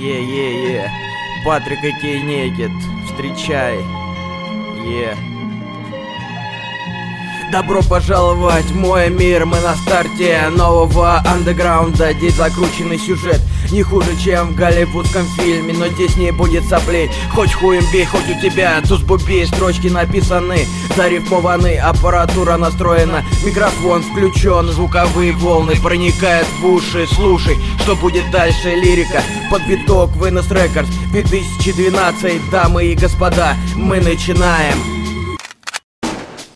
Е-е-е, Патрик и Кей Некед, встречай. Добро пожаловать в мой мир, мы на старте нового андеграунда. Здесь закрученный сюжет, не хуже, чем в голливудском фильме, но здесь не будет соплей. Хоть хуем бей, хоть у тебя туз-буби, строчки написаны, зарифмованы, аппаратура настроена, микрофон включен, звуковые волны проникают в уши. Слушай, что будет дальше, лирика под биток, Вынос Рекордс, 2012, дамы и господа, мы начинаем.